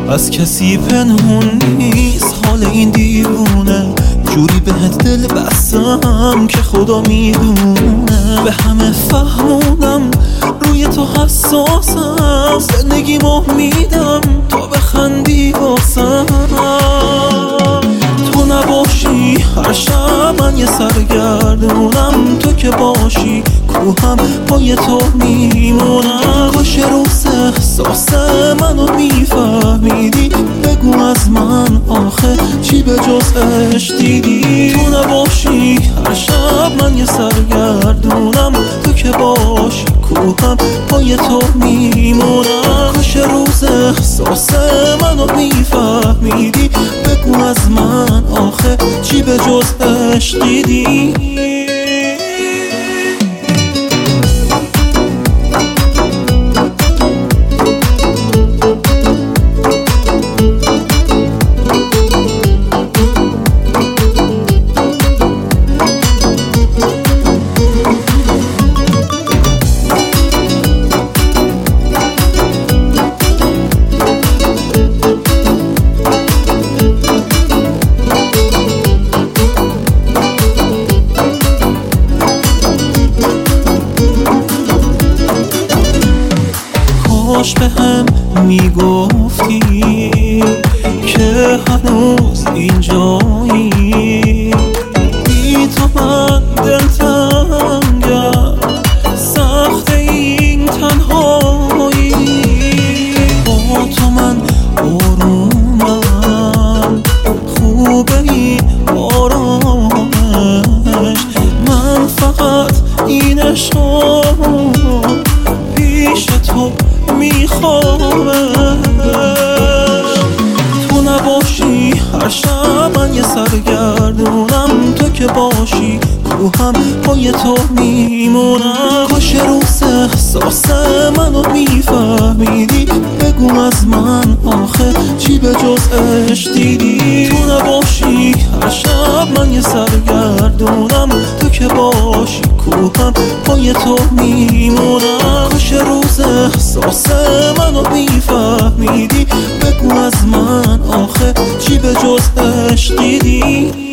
از کسی پنهون نیست حال این دیوونه، جوری بهت دل بستم که خدا میدونه. به همه فهمونم روی تو حساسم، زندگیمو میدم تا بخندی واسم. تو نباشی هر شب من یه سرگردونم، تو که باشی کوهم پای تو میمونم. کاش روز احساس منو میفهمیدی، بگو از من آخه چی به جز عشق دیدی. تو نباشی هر شب من یه سرگردونم، تو که باشی کوهم پای تو میمونم. کاش روز احساس منو میفهمیدی، بگو از من آخه چی به جز عشق دیدی. کاش به هم میگفتی که هنوز اینجایی، بی تو من دلتنگم، سخت این تنهایی. با تو من آرومم، خوبه این آرامش. من فقط این عشقم پیش تو میخوامش. تو نباشی هر شب من یه سرگردونم، تو که باشی کوهم پای تو میمونم. کاش روز احساس منو میفهمیدی، بگو از من آخه چی به جز عشق دیدی. تو نباشی هر شب من یه سرگردونم، تو که باشی کوهم پای تو میمونم. کاش روز احساس منو میفهمیدی، بگو از من آخه چی به جز عشق دیدی.